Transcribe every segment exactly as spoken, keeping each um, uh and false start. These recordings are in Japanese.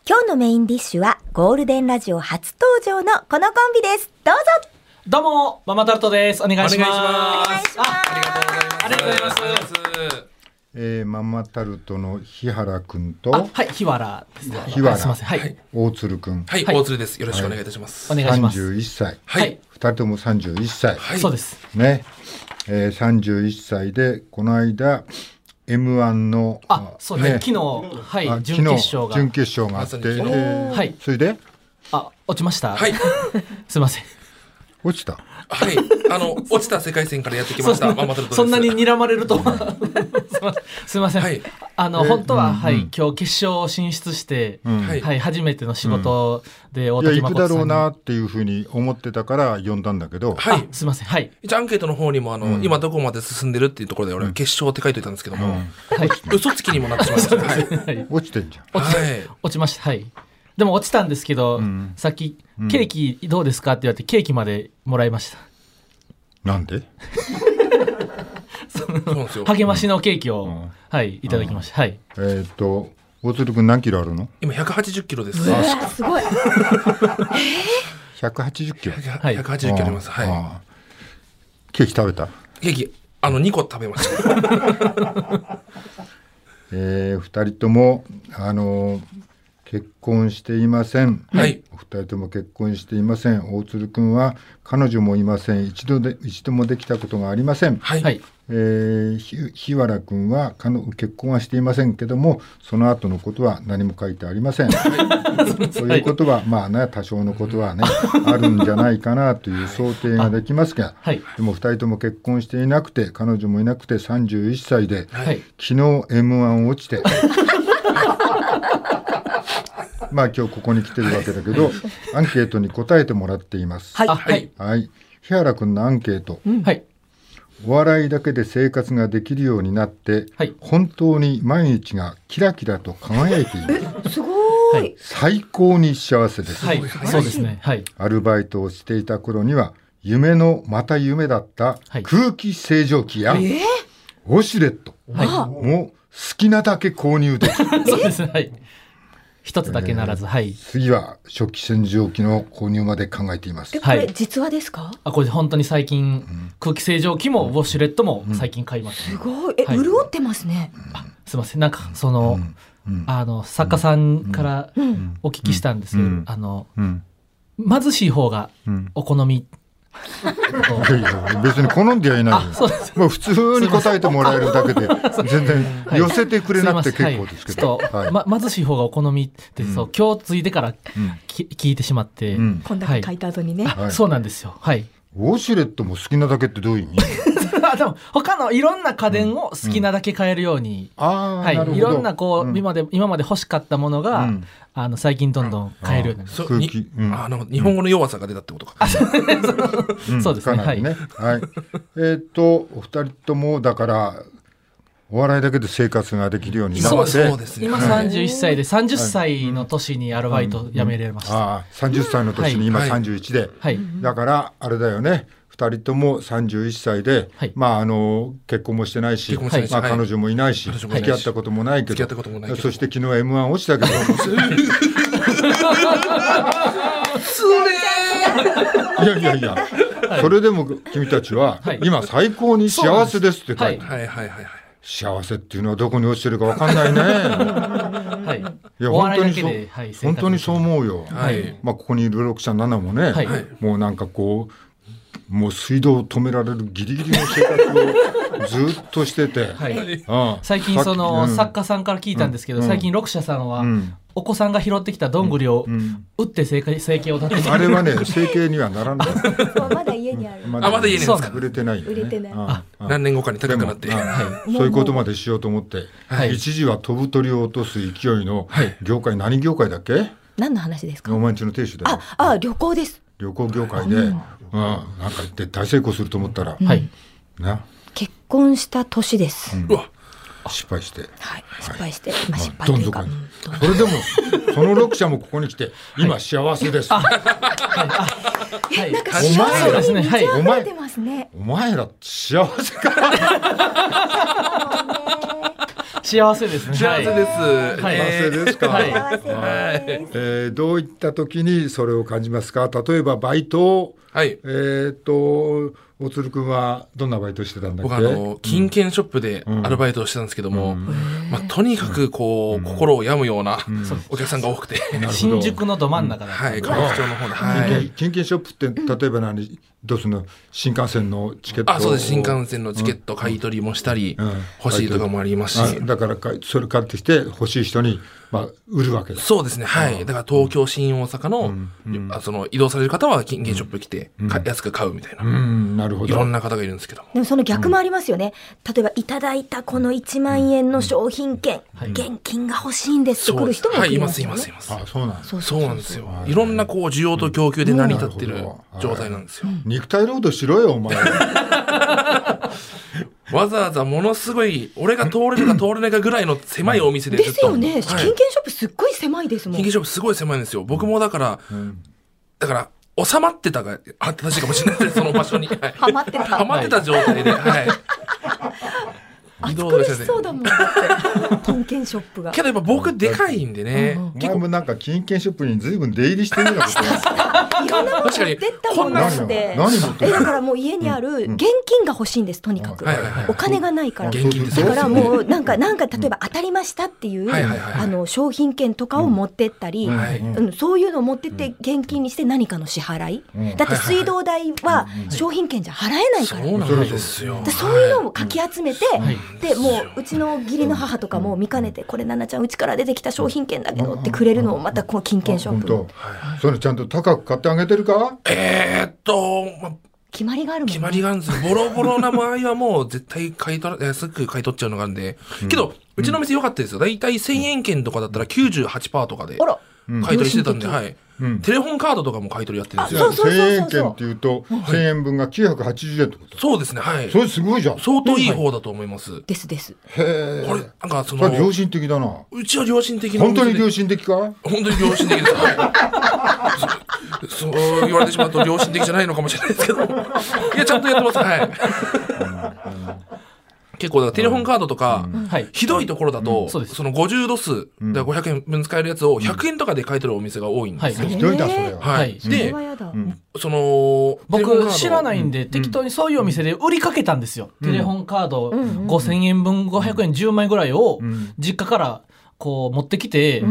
今日のメインディッシュはゴールデンラジオ初登場のこのコンビです。どうぞ。 どうもママタルトです。お願いします。 お願いします。 あありがとうございます。 ありがとうございます。 えー、ママタルトの日原くんとあ、はい、日原ですね。 日原あすみません。はい、はい、 大鶴くん、 はい、大鶴です。よろしくお願いいたします。 お願いします。 さんじゅういっさい、 はい、 ふたりともさんじゅういっさい、 はい、 そうですね、えー、さんじゅういっさいでこの間 エムワン のあ、そうですね、昨日、はい、準決勝が準決勝があって、えー、 はい、 それであ、落ちました。 はいすみません。 落ちた。 はい、あの落ちた世界線からやってきましたママタルトです。 そんなに睨まれるとはすみません、はい、あの、えー、本当は、うんうん、はい、今日決勝進出して、うん、はい、初めての仕事で大竹誠さんに、いや、行くだろうなっていうふうに思ってたから呼んだんだけど、 はい、 すみません、はい、 一応アンケートの方にもあの、うん、今どこまで進んでるっていうところで俺は決勝って書いておいたんですけども、うん、はい、嘘つきにもなってしまいました、はい、 落ちてんじゃん。 落ち、はい、落ちました。はい、でも落ちたんですけど、うん、さっき、うん、ケーキどうですかって言われてケーキまでもらいました。 なんでその励ましのケーキを、うん、はい、いただきました。はい、 えー、っと大鶴くん何キロあるの？ 今ひゃくはちじゅっキロです。 えー、すごい。 ひゃくはちじゅっキロ、 はい、ひゃくはちじゅっキロあります。はい。 ケーキ食べた？ ケーキあのにこ食べました。 えー、ふたりともあのー結婚していません。 はい。 お二人とも結婚していません。大鶴くんは彼女もいません。一度で一度もできたことがありません。 はい。 えー、ひ日原くんは結婚はしていませんけども、その後のことは何も書いてありません。ということは、まあね、多少のことはねあるんじゃないかなという想定ができますが、はい、でもふたりとも結婚していなくて、彼女もいなくてさんじゅういっさいで、はい、昨日 エムワン 落ちて。まあ今日ここに来てるわけだけど、はい、アンケートに答えてもらっています。 はい、はいはい、日原くんのアンケート、 うん、はい、 お笑いだけで生活ができるようになって、はい、本当に毎日がキラキラと輝いている。 え、すごい。 最高に幸せです。 はい、そうですね。はい。 アルバイトをしていた頃には夢のまた夢だった空気清浄機や、はい、ウォシュレット、はい、もう好きなだけ購入できる。 そうですね。はい。一つだけならず、えー、はい。 次は食器洗浄機の購入まで考えています。 え、これ実話ですか？ あ、これ本当に最近、うん、空気清浄機もウォシュレットも最近買いました、ね、 うん、すごい。え、はい、潤ってますね。 あ、すいません、なんかその、うん、あの作家さんからお聞きしたんですけど、うん、あの、うん、貧しい方がお好み、 いやいや別に好んではいないよ。まあ、普通に答えてもらえるだけで全然寄せてくれなくて結構ですけど、 はいはい、ま、貧しい方がお好みってそう、うん、今日ついてから、うん、聞いてしまって、うん、 こんだけ書いた後にね、 はい、そうなんですよ。はい。 ウォシュレットも好きなだけってどういう意味？ でも他のいろんな家電を好きなだけ買えるように、うん、あ、はい、いろんなこう、うん、今まで今まで欲しかったものが、うん、あの最近どんどん買えるようになります。 うん、あの日本語の弱さが出たってことか。 うん、そうですね。 かなりね。はい。えー、っとお二人ともだからお笑いだけで生活ができるようになって、 そうですね、 今さんじゅういっさいでさんじゅっさいの年にアルバイト辞めれました。 うんうん、あ、さんじゅっさいの年に今さんじゅういちで、はい、だからあれだよね。ふたりともさんじゅういっさいで、はい、まああの結婚もしてないし、はい、まあ、彼女もいないし、はい、付き合ったこともないけど、はい、そして昨日 エムワン 落ちたけどいやいやいや、はい、それでも君たちは、はい、今最高に幸せですって書いて、はいはいはいはい、幸せっていうのはどこに落ちてるか分かんないね。はい、いや本当にそう、はい、本当にそう思うよ。はい、まあ、ここにいるろくちゃんななもね、はい、もうなんかこうもう水道を止められるギリギリの生活をずっとしてて、はい、 うん、最近その、うん、作家さんから聞いたんですけど、うん、最近ろく社さんは、うん、お子さんが拾ってきたどんぐりを打って生計、生計を立てて、 あれはね生計にはならない。 まだ家にある。 まだ、あ、まだ家にあるんですか？ 売れてないよね。 売れてない。 ああ、何年後かに高くなって、 はい、そういうことまでしようと思って、はい、一時は飛ぶ鳥を落とす勢いの業界、はい、何業界だっけ？ 何の話ですか？ お前んちの亭主だよ。 ああ、旅行です。 旅行業界で、うん、うん、なんかで大成功すると思ったら、 はい、 な結婚した年です。 うん、うわ、失敗して、 はい、失敗して、まあ、失敗というか、 まあ、それでもそのろく社もここに来て今幸せです。はい、 はい、なんかお前ら、 ね、はい、お前、お前ら幸せか。 幸せですね。 幸せです。 幸せですか。 幸せです。 えー、どういった時にそれを感じますか。例えばバイト、 はい、 えっと大鶴君はどんなバイトしてたんだっけ。 僕あの金券ショップでアルバイトをしてたんですけども、うんまあ、とにかくこう、うん、心を病むようなお客さんが多くて、 うん、新宿のど真ん中だった、 はい、歌舞伎町の方で、はい、 金券ショップって例えば何どうするの。新幹線のチケット。 あ、そうです。新幹線のチケット買い取りもしたり、うんうん、欲しいとかもありますし、 だからそれ買ってきて欲しい人に、まあ、売るわけだ。 そうですね。はい。だから東京新大阪の、うんうん、その移動される方は金券ショップ来て、うん、安く買うみたいな、うん、なるほど。いろんな方がいるんですけども。 でもその逆もありますよね。うん、例えばいただいたこのいちまんえんの商品券、うん、現金が欲しいんですって来る人もいますよね。 はい、いますいますいます。 あ、そうなんです。 そうなんですよ。いろんなこう需要と供給で成り立ってる状態なんですよ。 肉体労働しろよお前。 わざわざものすごい俺が通れるか通れないかぐらいの狭いお店でずっとですよね、はい、金券ショップすっごい狭いですもん。 金券ショップすごい狭いんですよ。僕もだから、うん、だから収まってたが正しいかもしれないです。その場所に、はい、 はまってたはまってた状態で、はい暑苦しそうだもんだって金券ショップが。 けどやっぱ僕でかいんでね、 うんうん、結構もなんか金券ショップに随分出入りしてるようなこといろんなもの持ってったもんなって。えだからもう家にある現金が欲しいんです。とにかく、うん、お金がないから、うん、だからもうなんかなんか例えば当たりましたっていう、うん、あの商品券とかを持ってったり、うんうん、そういうのを持ってって現金にして何かの支払い、うん、だって水道代は商品券じゃ払えないから、うん、 そうなんですよ。 そういうのをかき集めて、はいでもううちの義理の母とかも見かねてこれ奈々ちゃんうちから出てきた商品券だけどってくれるのをまたこの金券ショップ、 それちゃんと高く買ってあげてるか。 えーっと、ま、 決まりがあるもんね。 決まりがあるんですよ。ボロボロな場合はもう絶対買い取ら安く買い取っちゃうのがあるんで、うん、けどうちの店良かったですよ。だいたいせんえん券とかだったら きゅうじゅうはちパーセント とかで買い取りしてたんで、はいうん、テレホンカードとかも買い取りやってるんですよ。 せんえん券っていうと、はい、せんえんぶんがきゅうひゃくはちじゅうえんってこと。 そうですね。はい。 それすごいじゃん。 相当いい方だと思います。 ですです。 へえ。 これなんかその。 それ良心的だな。 うちは良心的な。 本当に良心的か。 本当に良心的です。はい。そ, そう言われてしまうと良心的じゃないのかもしれないですけど。いやちゃんとやってます。はい。結構だからテレホンカードとか、うん、ひどいところだと、うん、そ, そのごじゅうドス、うん、だからごひゃくえんぶん使えるやつをひゃくえんとかで買い取るお店が多いんですよ。 ひどいだそれは。 はい。で、うん、その僕知らないんで、うん、適当にそういうお店で売りかけたんですよ。うん、テレホンカードごせんえんぶんごひゃくえんじゅうまいぐらいを実家からこう持ってきて、うん、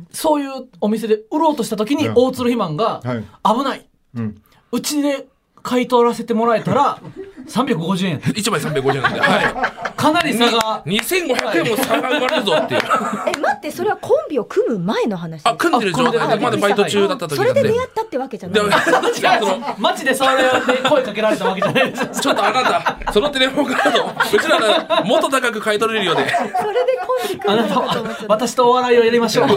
そういうお店で売ろうとした時に大鶴肥満が危ない。うん、うちで買い取らせてもらえたらさんびゃくごじゅうえんいちまいさんびゃくごじゅうえんなんで、はい、 かなり差がにせんごひゃくえんも差が生まれるぞっていうえ待ってそれはコンビを組む前の話。 あ組んでる状態でまだバイト中だった時なんで。 それで出会ったってわけじゃない。 街でそれで声かけられたわけじゃないです。 ちょっとあなたそのテレフォンカードうちらなもっと高く買い取れるようでそれでコンビ組んでるのかと思っちゃった。 私とお笑いをやりましょう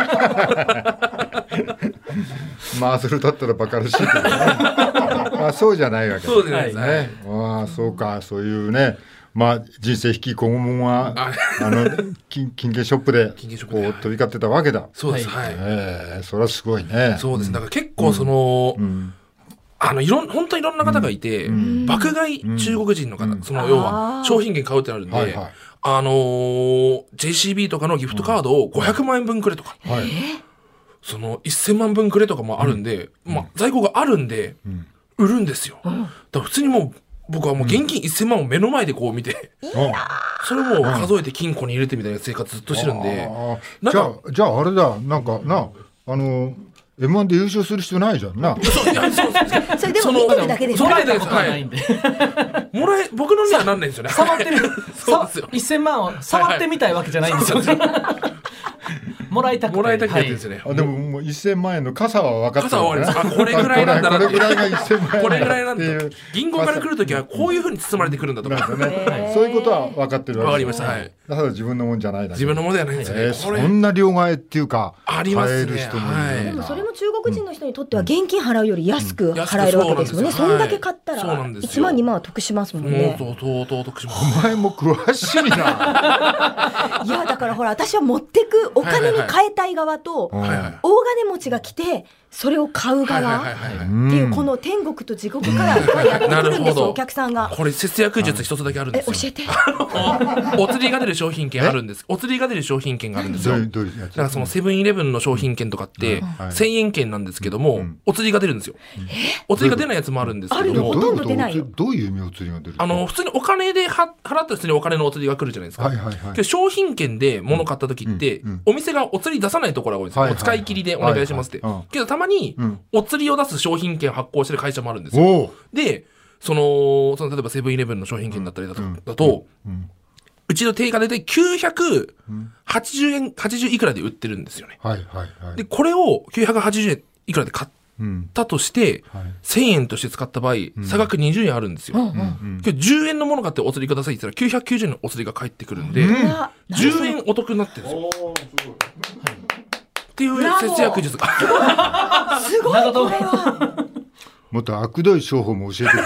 まあそれだったらバカらしいけどねまあそうじゃないわけそうじゃないですね。 ああそうかそういうねまあ人生引きこもはあの金金券ショップでこう飛び交ってたわけだ。 そうです。はい。 えー、それはすごいね。 そうです。だから結構その、うん、あのいろん本当にいろんな方がいて、うん、爆買い中国人の方、うん、その要は商品券買うってなるんで、はいはい、あのー、ジェイシービー とかのギフトカードをごひゃくまんえんぶんくれとか。はい。そのせんまんぶんくれとかもあるんで、うん、まあ在庫があるんで、うん、売るんですよ。だから普通にもう僕はもう現金せんまんを目の前でこう見て、うん、それも数えて金庫に入れてみたいな生活ずっとしてるんで、 うん、じゃあじゃああれだなんかなあの エムワン で優勝する必要ないじゃんな。 そういやそうそれでも見てるだけです。 もらえたことないんで、 はい、もらえ僕のにはなんないんですよね。 触ってみるそうですよ。せんまんを触ってみたいわけじゃないんですよ。はいはいもらいたくてもらいたくてですね。 あでももうせんまんえんの傘は分かったよね。傘は分かります。あこれぐらいなんだなって。 これぐらいがせんまんえん。 これぐらいなんだ。銀行から来るときはこういう風に包まれてくるんだとか。 ね、そういうことは分かってるわけ。 分かりました。はい。 だから自分のもんじゃないだけ。 自分のものではないんですね。 えー、そんな両替っていうかありますね。 買える人もいるんだ。 はい、でもそれも中国人の人にとっては現金払うより安く払えるわけですもんね。うん、そんだけ買ったらいちまんにまんは得しますもんね。 そうそうそう得します。 お前も詳しいな。 いやだからほら私は持ってくお金に変えたい側と、はいはい、大金持ちが来てそれを買う側っていうこの天国と地獄からやってくるんですよお客さんが。 これ節約術一つだけあるんですよ。 教えて。 お釣りが出る商品券あるんです。お釣りが出る商品券があるんですよ。だからそのセブンイレブンの商品券とかってせんえん券なんですけどもお釣りが出るんですよ。お釣りが出ないやつもあるんですけども、 ほとんど出ないよ。 どういう意味お釣りが出る？ あの普通にお金で払って普通にお金のお釣りが来るじゃないですか。けど商品券で物買った時ってお店がお釣り出さないところが多いんですよ。使い切りでお願いしますって。けどたまにお釣りを出す商品券発行してる会社もあるんですよ。で、その、その例えばセブンイレブンの商品券だったりだと、うんだとうんうん、うちの定価できゅうひゃくはちじゅうえん、はちじゅういくらで売ってるんですよね。はいはいはい、で、これをきゅうひゃくはちじゅうえんいくらで買ったとして、うんはい、せんえんとして使った場合、差額にじゅうえんあるんですよ。うんうん、じゅうえんのもの買ってお釣りくださいって言ったらきゅうひゃくきゅうじゅうえんのお釣りが返ってくるんで、うん、じゅうえんお得になってるんですよ。っていう節約術がすごいこれはもっと悪どい商法も教えてくれる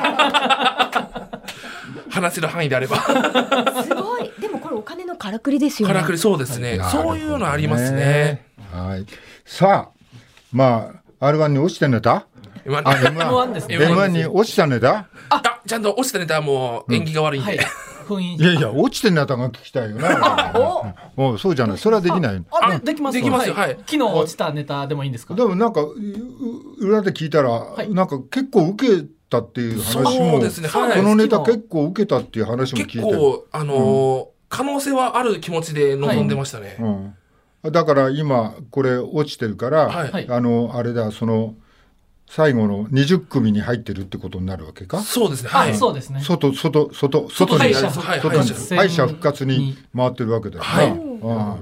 話せる範囲であればすごい。でもこれお金のからくりですよね。 からくりそうですね。そういうのありますね。 はい。さあまあ アールワン に落ちてネタエムワン ですね。 エムワン に落ちたネタあちゃんと落ちたネタはもう縁起が悪いんで、うんはいいやいや落ちてるネタが聞きたいよなおおそうじゃないそれはできない。 ああできますできますよ、はい、 昨日落ちたネタでもいいんですか。 でもなんか裏で聞いたら、はい、なんか結構受けたっていう話もそうですね、はい、 このネタ結構受けたっていう話も聞いて結構あのーうん、可能性はある気持ちで臨んでましたね、はいうん、だから今これ落ちてるから、はい、あのあれだその最後のにじゅっくみに入ってるってことになるわけか。 そうですね。はい。 そうですね。 外外外外に外に敗者復活に回ってるわけだよな。はい。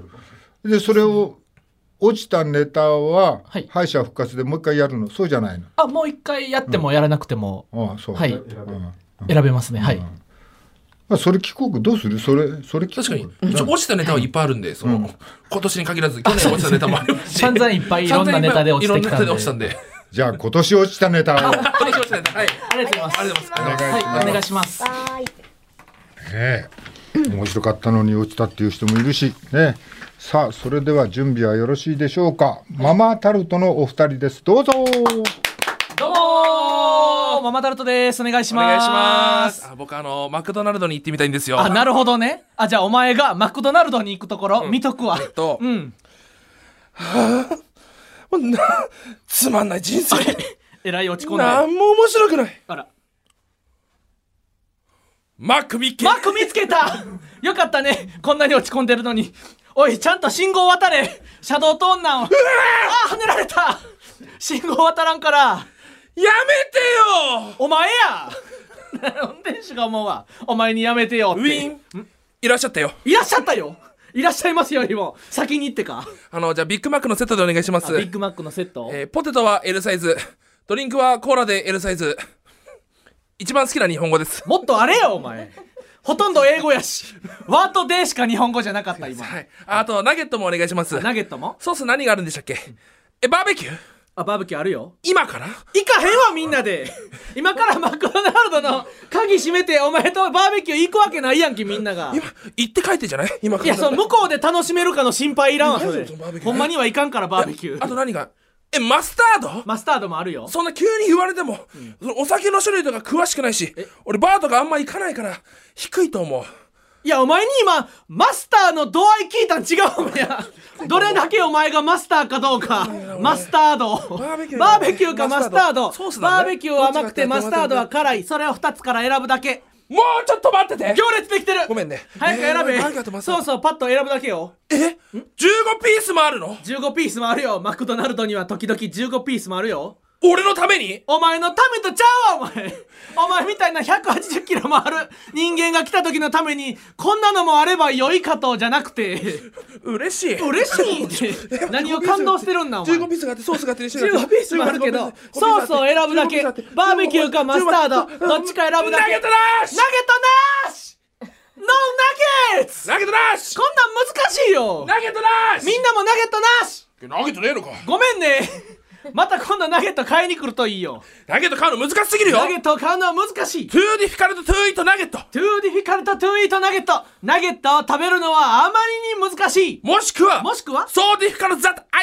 でそれを落ちたネタは敗者復活でもう一回やるのそうじゃないの。 あもう一回やってもやらなくても、 うん、あそうはい選べますね。はい。 あそれ聞こうどうするそれそれ聞こう確かに一応落ちたネタはいっぱいあるんで、その今年に限らず去年落ちたネタもありますし散々いっぱいいろんなネタで落ちてきたんで。 じゃあ今年落ちたネタをはい、ありがとうございます。 ありがとうございます。はい、お願いします。ねえ、面白かったのに落ちたっていう人もいるしね。さあそれでは準備はよろしいでしょうか。ママタルトのお二人です。どうぞ。 どうもママタルトです。お願いします。お願いします。 あ僕あのマクドナルドに行ってみたいんですよ。 あなるほどね。あじゃあお前がマクドナルドに行くところ、うん、見とくわ。 えっと、 うん。 はあつまんない人生えらい落ち込んでなんも面白くない。 あらマック見っけマック見つけたよかったねこんなに落ち込んでるのに。おいちゃんと信号渡れ車道通んなんあ跳ねられた信号渡らんからやめてよお前や運転手が思うわお前にやめてよって。 ウィンいらっしゃったよいらっしゃったよいらっしゃいますよりも先に行ってか。 あのじゃあビッグマックのセットでお願いします。 ビッグマックのセット、 えー、ポテトは L サイズドリンクはコーラで L サイズ一番好きな日本語です。 もっとあれよお前ほとんど英語やしワードでしか日本語じゃなかった今、 はい、あとナゲットもお願いします。 ナゲットもソース何があるんでしたっけ。えバーベキューあバーベキューあるよ。 今から行かへんわみんなで今からマクドナルドの鍵閉めてお前とバーベキュー行くわけないやんけみんなが。 今行って帰ってじゃない今から。 いやその向こうで楽しめるかの心配いらんわそれ。ほんまにはいかんからバーベキュー。 あと何がえマスタードマスタードもあるよ。 そんな急に言われても、うん、お酒の種類とか詳しくないし俺バーとかあんま行かないから低いと思う。 いやお前に今マスターの度合い聞いたん違うもんやどれだけお前がマスターかどうかマスタードバーベキューかマスタード、ね、バーベキューは甘くてマスタードは辛いそれをふたつから選ぶだけ。 もうちょっと待ってて行列できてるごめんね早く選べ、えー、そうそうパッと選ぶだけよ。 えじゅうごピースもあるの。 じゅうごピースもあるよ。マクドナルドには時々じゅうごピースもあるよ。 俺のためにお前のためとちゃうわお前お前みたいなひゃくはちじゅっキロもある人間が来た時のためにこんなのもあれば良いかとじゃなくて嬉しい嬉しいって何を感動してるんだお前。 じゅうごピースがあってソースがあってじゅうごピースもあるけどソースを選ぶだけ。バーベキューかマスタードどっちか選ぶだけ。 ナゲットなしナゲットなしノーナゲッツナゲットなしこんなん難しいよ。 ナゲットなしみんなもナゲットなし。 ナゲットねえのかごめんねまた今度ナゲット買いに来るといいよ。 ナゲット買うの難しすぎるよ。 ナゲットを買うのは難しい。 トゥーディフィカルトトゥーイートナゲットトゥーディフィカルトトゥーイートナゲットナゲットを食べるのはあまりに難しい。 もしくはもしくは So difficult that I can't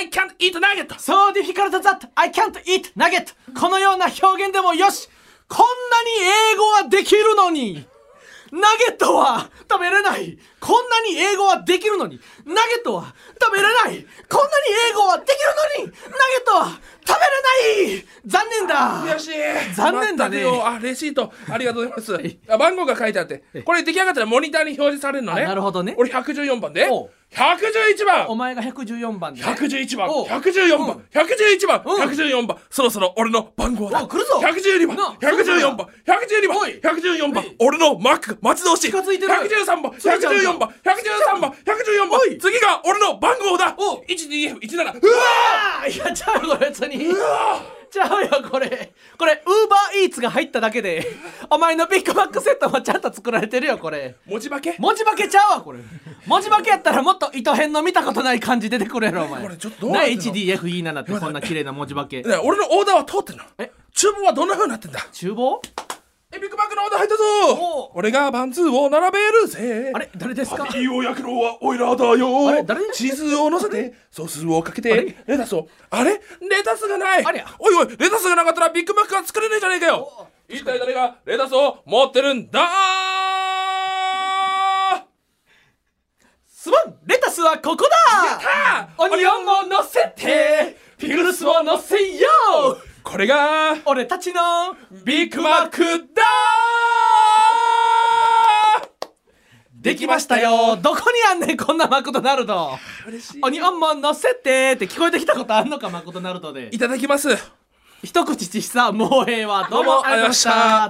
eat nugget So difficult that I can't eat nugget このような表現でもよしこんなに英語はできるのにナゲットは食べれないこんなに英語はできるのにナゲットは食べれないこんなに英語はできるのにナゲットは食べれない残念だ悔しい残念だねあレシートありがとうございますあ番号が書いてあってこれ出来上がったらモニターに表示されるのねなるほどね俺ひゃくじゅうよんばんでひゃくじゅういちばんお前がひゃくじゅうよんばんで、ね、 ひゃくじゅういちばんひゃくじゅうよんばん、うん、ひゃくじゅういちばん、うん、ひゃくじゅうよんばんそろそろ俺の番号だ来るぞひゃくじゅうにばんひゃくじゅうよんばんひゃくじゅうにばんひゃくじゅうよんばん俺のマック待ち遠しい近づいてるひゃくじゅうさんばんひゃくじゅうよんばんひゃくじゅうさんばんひゃくじゅうよんばん次が俺の番号だ いちにーエフいちなな うわーいやちゃうこれ別にうわちゃうよこれこれウーバーイーツが入っただけでお前のビッグマックセットもちゃんと作られてるよこれ文字化け文字化けちゃうわこれ文字化けやったらもっと糸編の見たことない感じ出てくれるお前これちょっとどうなってんのエイチディーエフイーなな ってこんな綺麗な文字化け俺のオーダーは通ってんのえ厨房はどんな風になってんだ厨房えビッグマックのオーダー入ったぞ俺がパンツを並べるぜあれ誰ですかパティを焼くのはオイラーだよあれ誰チーズを乗せてソースをかけてレタスをあれレタスがないあれおいおいレタスがなかったらビッグマックが作れねえじゃねえかよ一体誰がレタスを持ってるんだすまんレタスはここだやったオニオンを乗せてピクルスを乗せようこれが俺たちのビッグマックだできましたよどこにあんねんこんなマクドナルド嬉しいオニオンも乗せてって聞こえてきたことあんのかマクドナルドでいただきます一口ちさもうええわどうもありがとうございましたあ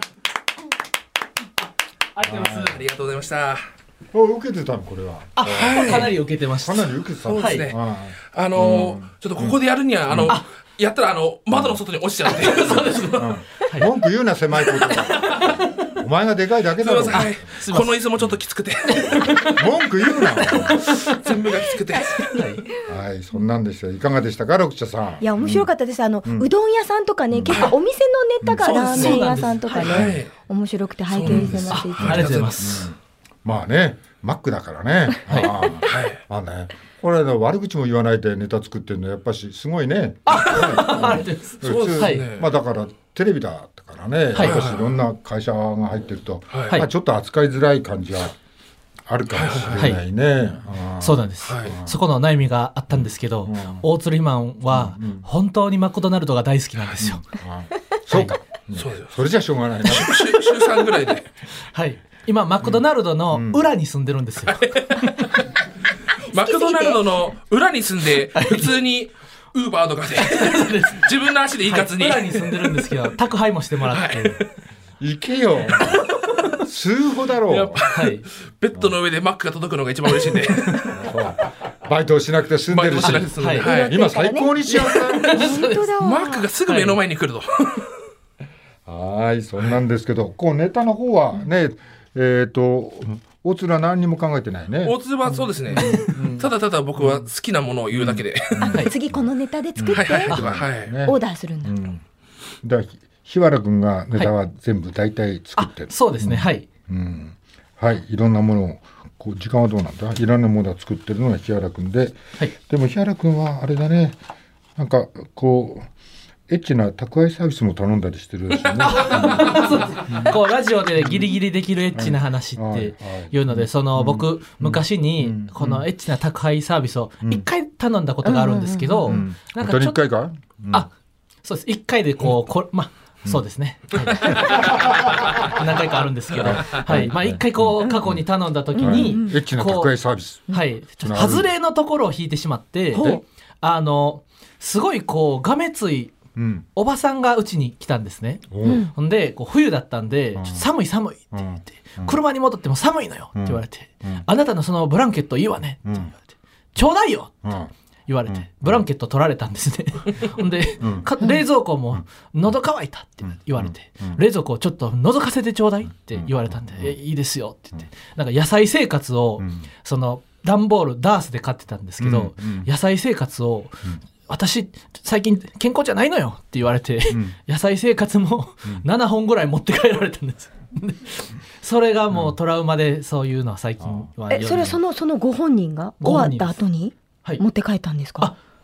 りがとうございますありがとうございました受けてたのこれはあ、はい、かなり受けてましたかなり受けてたそうですね、はい、あのーうん、ちょっとここでやるには、うん、あの、うんやったらあの窓の外に落ちちゃうっていうそうです、うん、 文句言うな狭いことお前がでかいだけだろ、 はい、この椅子もちょっときつくて文句言うな全部がきつくてはい、 はい、そんなんでしたいかがでしたか六茶さんいや面白かったですあの、うん、うどん屋さんとかね、うん、結構お店のネタがラーメン屋さんとかね、はい、面白くて拝見してますありがとうございます、 うん、まあねマックだからねはい、ああねこれの悪口も言わないでネタ作ってるのやっぱしすごいね。あ、 はい、 そうですね。まあだからテレビだからね、はい、やっぱしいろんな会社が入ってると、はいまあ、ちょっと扱いづらい感じはあるかもしれないね。はい、 そうなんです、はい。そこの悩みがあったんですけど、うん、大鶴ひまんは本当にマクドナルドが大好きなんですよ。うんうん、 そうか、うん。それじゃしょうがないな。 週さんぐらいで。 はい。今マクドナルドの裏に住んでるんですよ。 マクドナルドの裏に住んで普通にウーバーとかで自分の足で行かずに、 はい、裏に住んでるんですけど宅配もしてもらって、はい、 行けよ数歩だろう、 はい、ベッドの上でマックが届くのが一番嬉しいんでバイトをしなくて済んでるし、はいはい、今最高に幸せマックがすぐ目の前に来ると、 はい、はいそんなんですけどこうネタの方はねえっ、ー、と大津は何にも考えてないね。 大津はそうですね、うん、ただただ僕は好きなものを言うだけで、 うんうん、次このネタで作って、はいはいはい、オーダーするんだ、うん、 だから日原君がネタは全部大体作ってる、 はい、そうですね、うん、はい、 うん、はいいろんなものをこう時間はどうなんだいろんなものを作ってるのが日原君で、はい、でも日原君はあれだねなんかこうエッチな宅配サービスも頼んだりしてるしねこうラジオでギリギリできるエッチな話っていうのでその僕昔にこのエッチな宅配サービスを一回頼んだことがあるんですけどなんかちょっとあそうです一回でこうこまあそうですね、はい、何回かあるんですけど、はいまあ、一回こう過去に頼んだ時に、 エッチな宅配サービスはいちょっと外れのところを引いてしまってあのすごいこうがめついうん、おばさんがうちに来たんですね、うん、ほんでこう冬だったんで、うん、ちょっと寒い寒いって言って、うん、車に戻っても寒いのよって言われて、うん、あなたのそのブランケットいいわねって言われて、うん、ちょうだいよって言われて、うん、ブランケット取られたんですねほんで、うん、冷蔵庫も喉乾いたって言われて、うん、冷蔵庫をちょっと覗かせてちょうだいって言われたんで、うん、えいいですよって言ってなんか野菜生活を、うん、その段ボールダースで買ってたんですけど、うん、野菜生活を、うん私最近健康じゃないのよって言われて、うん、野菜生活もななほんぐらい持って帰られたんですそれがもうトラウマでそういうのは最近は、 うん、えそれそのそのご本人が終わった後に持って帰ったんですか、 はい、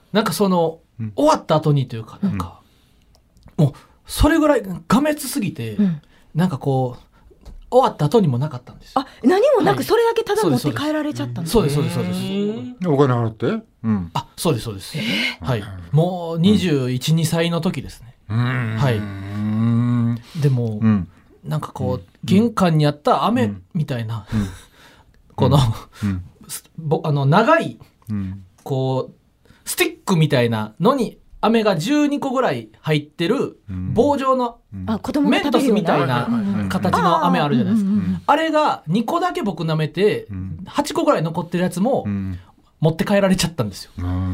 なんかその、うん、終わった後にというかなんか、うん、もうそれぐらいがめつすぎて、うん、なんかこう終わった後にもなかったんですよ。 あ、何もなくそれだけただ持って帰られちゃったんです。 そうですそうですそうです。 お金払って？ うん、あ、そうですそうです。えー、はい。もうにじゅういち、にさいの時ですね。はい。でも、うん、なんかこう、うん、玄関にあった雨みたいな、うん、この、うんぼあの長い、うん、こうスティックみたいなのに飴がじゅうにこぐらい入ってる棒状のメントスみたいな形の飴あるじゃないですか。あれがにこだけ僕舐めてはちこぐらい残ってるやつも持って帰られちゃったんですよ。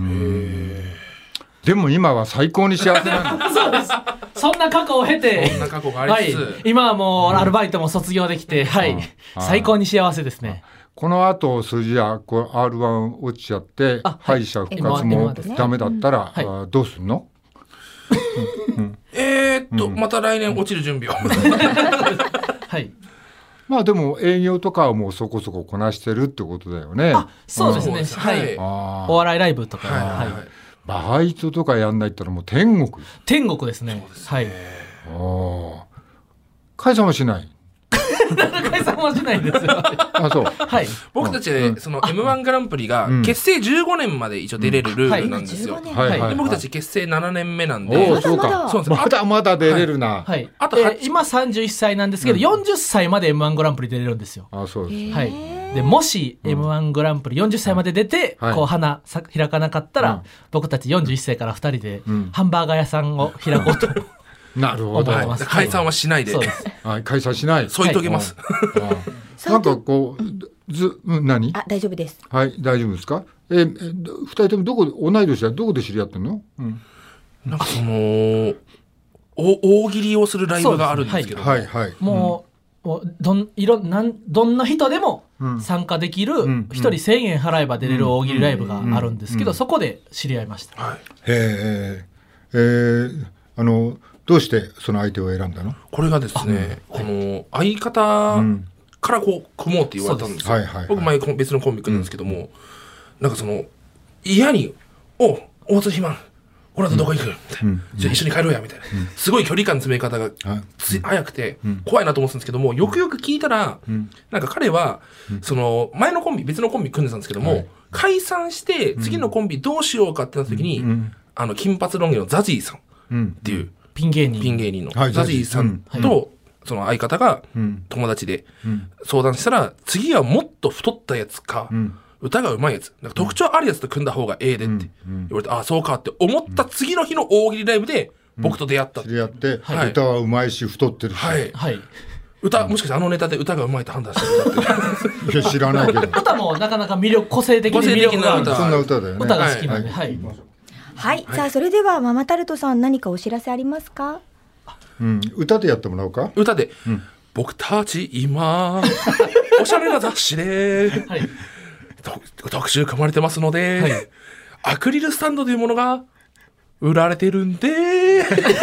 でも今は最高に幸せなんだ。 そうです。そんな過去を経て、 そんな過去がありつつ、 はい、今はもうアルバイトも卒業できて、はい、最高に幸せですね。 この後数字やこう アールワン 落ちちゃって、はい、敗者復活もダメだったら、はい、どうすんの？ うん、えーっと、うん、また来年落ちる準備を。 はい。 まあでも営業とかはもうそこそここなしてるってことだよね。 あ、そうですね。うん、はい。お笑いライブとか、はいはい、 バイトとかやんないったらもう天国。 天国ですね。ですね、はい。 ああ。解散はしない。 解散はしないんですよ。 あ、そう。 はい。 僕たち、うん、その エムワン グランプリが結成じゅうごねんまで一応出れるルールなんですよ。で僕たち結成ななねんめなんで。 おお、そうか。そうです。まだまだ出れるな。 はい。あと、えー、今さんじゅういっさいなんですけど、うん、よんじゅっさいまで エムワン グランプリ出れるんですよ。 あ、そうです。 はい。でもし エムワン グランプリよんじゅっさいまで出て、うん、こう花開かなかったら、うん、僕たちよんじゅういっさいからふたりでハンバーガー屋さんを開こうと。 なるほど。 解散はしないで。 はい、解散しない。 添い遂げます。 なんかこうず何？ あ、大丈夫です。 はい、大丈夫ですか？え、え二人ともどこ同い年はどこで知り合ったの？うん、 なんかそのお大喜利をするライブがあるんですけど、 はいはい。 もう、もうどんいろなんどんな人でも参加できる一人せんえん払えば出れる大喜利ライブがあるんですけど、そこで知り合いました。はい。 へえ。えー、あの。どうしてその相手を選んだの？ これがですね、この相方からこう組もうって言われたんですよ。はいはいはい、僕前別のコンビ組んですけども、うん、なんかその嫌に「お大津肥満俺らとどこ行く?」みたいな、うん、じゃあ一緒に帰ろうやみたいな、うん、すごい距離感詰め方がつ、うん、早くて怖いなと思ってたんですけども、よくよく聞いたら、うん、なんか彼はその前のコンビ別のコンビ組んでたんですけども、はい、解散して次のコンビどうしようかってなった時に、うん、あの金髪ロン毛のザジーさんっていう、うんピン芸人ピン芸人のザジーさんとその相方が友達で相談したら、次はもっと太ったやつか歌がうまいやつなんか特徴あるやつと組んだ方がええでって言われて、ああそうかって思った次の日の大喜利ライブで僕と出会った。 知り合って歌はうまいし太ってるし、 はいはい歌もしかしてあのネタで歌がうまいと判断してるって知らないけど歌もなかなか魅力個性的に魅力があるそんな歌だよね。 歌が好きなんではいはい、はい、さあそれではママタルトさん何かお知らせありますか？ うん、歌でやってもらおうか。 歌で、うん、僕たち今おしゃれな雑誌で、はい、特集組まれてますので、はい、アクリルスタンドというものが売られてるんで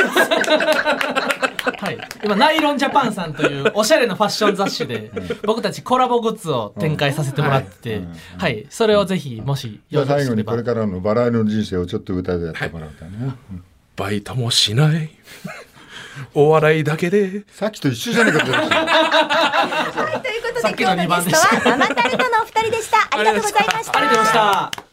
はい、今ナイロンジャパンさんというおしゃれなファッション雑誌で僕たちコラボグッズを展開させてもらってて、うんはいはい、それをぜひもしじゃあ最後にこれからのバラ色の人生をちょっと歌でやってもらうたね、はいうん、 バイトもしないお笑いだけでさっきと一緒じゃないかとはい、ということで今日のゲストはママタルトのお二人でした。ありがとうございました。 ありがとうございました。